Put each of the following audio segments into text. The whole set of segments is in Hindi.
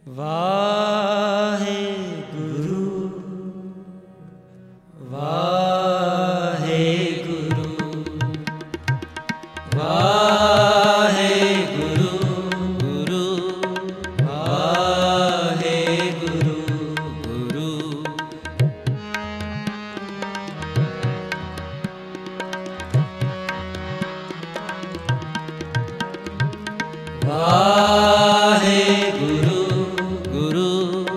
वाहेगुरु वाहेगुरु वाहेगुरु गुरु वाहेगुरु गुरु वाहेगुरु गुरु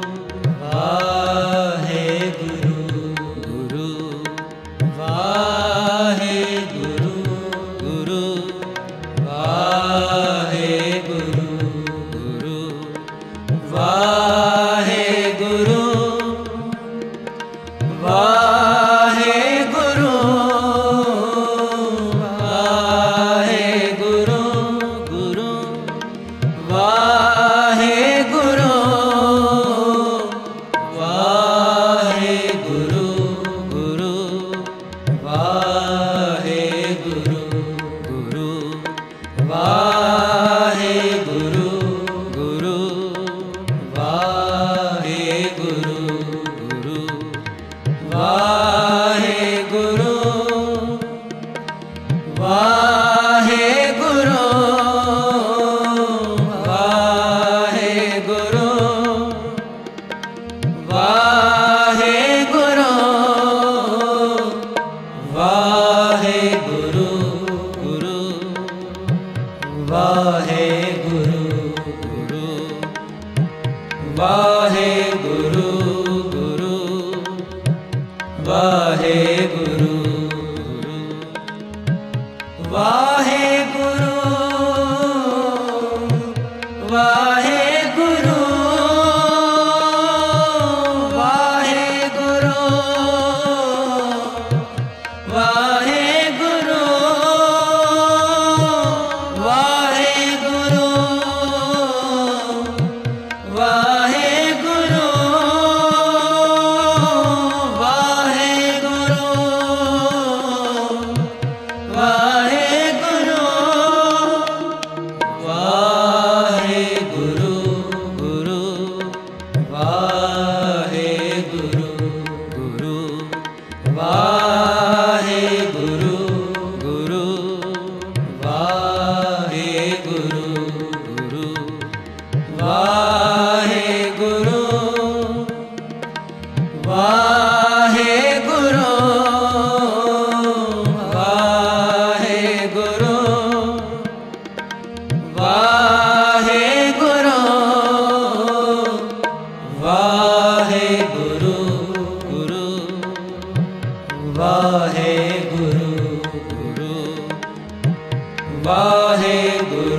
वाहेगुरु गुरु वाहेगुरु गुरु वाहेगुरु गुरु वाहेगुरु वाहेगुरु वाहेगुरु गुरु वाहेगुरु वाहेगुरु गुरु वाहेगुरु गुरु वाहेगुरु गुरु वाहेगुरु गुरु वाहेगुरु वाहेगुरु वाहेगुरु वाहेगुरु गुरु वाहेगुरु गुरु वाहेगुरु गुरु वाहेगुरु वाहेगुरु वाहेगुरु वाहेगुरु वाहेगुरु वाहेगुरु वाहेगुरु वाहेगुरु वाहेगुरु गुरु वाहेगुरु गुरु वाहेगुरु गुरु वाहेगुरु गुरु वाहेगुरु वाहेगुरु वाहेगुरु वाहेगुरु वाहेगुरु गुरु वाहेगुरु गुरु वाहेगुरु